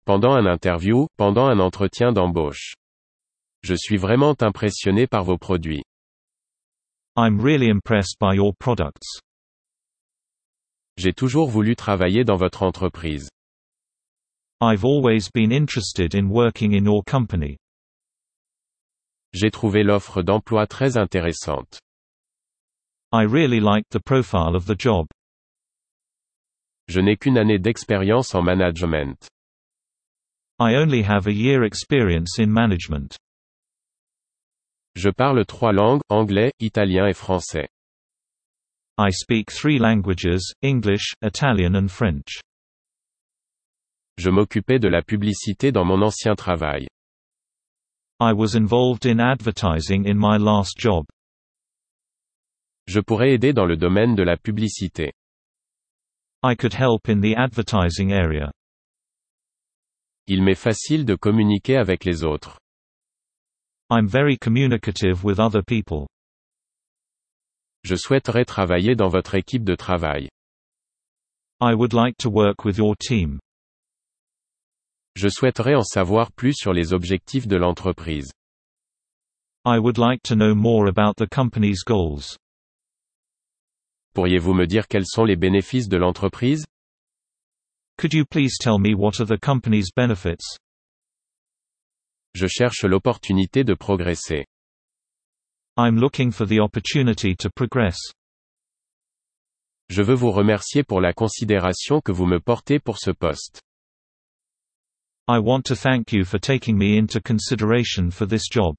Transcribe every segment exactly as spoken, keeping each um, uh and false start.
pendant un interview, pendant un entretien d'embauche. Je suis vraiment impressionné par vos produits. I'm really impressed by your products. J'ai toujours voulu travailler dans votre entreprise. I've always been interested in working in your company. J'ai trouvé l'offre d'emploi très intéressante. I really liked the profile of the job. Je n'ai qu'une année d'expérience en management. I only have a year experience in management. Je parle trois langues, anglais, italien et français. I speak three languages, English, Italian and French. Je m'occupais de la publicité dans mon ancien travail. I was involved in advertising in my last job. Je pourrais aider dans le domaine de la publicité. I could help in the advertising area. Il m'est facile de communiquer avec les autres. I'm very communicative with other people. Je souhaiterais travailler dans votre équipe de travail. I would like to work with your team. Je souhaiterais en savoir plus sur les objectifs de l'entreprise. I would like to know more about the company's goals. Pourriez-vous me dire quels sont les bénéfices de l'entreprise? Could you please tell me what are the company's benefits? Je cherche l'opportunité de progresser. I'm looking for the opportunity to progress. Je veux vous remercier pour la considération que vous me portez pour ce poste. I want to thank you for taking me into consideration for this job.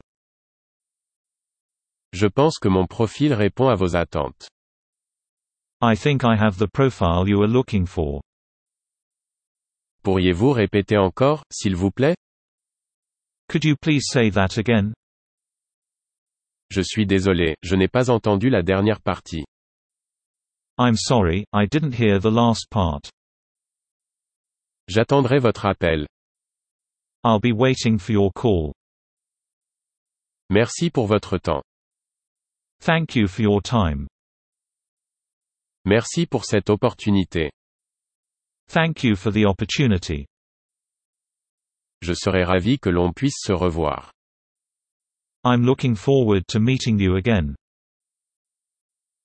Je pense que mon profil répond à vos attentes. I think I have the profile you are looking for. Pourriez-vous répéter encore, s'il vous plaît? Could you please say that again? Je suis désolé, je n'ai pas entendu la dernière partie. I'm sorry, I didn't hear the last part. J'attendrai votre appel. I'll be waiting for your call. Merci pour votre temps. Thank you for your time. Merci pour cette opportunité. Thank you for the opportunity. Je serais ravi que l'on puisse se revoir. I'm looking forward to meeting you again.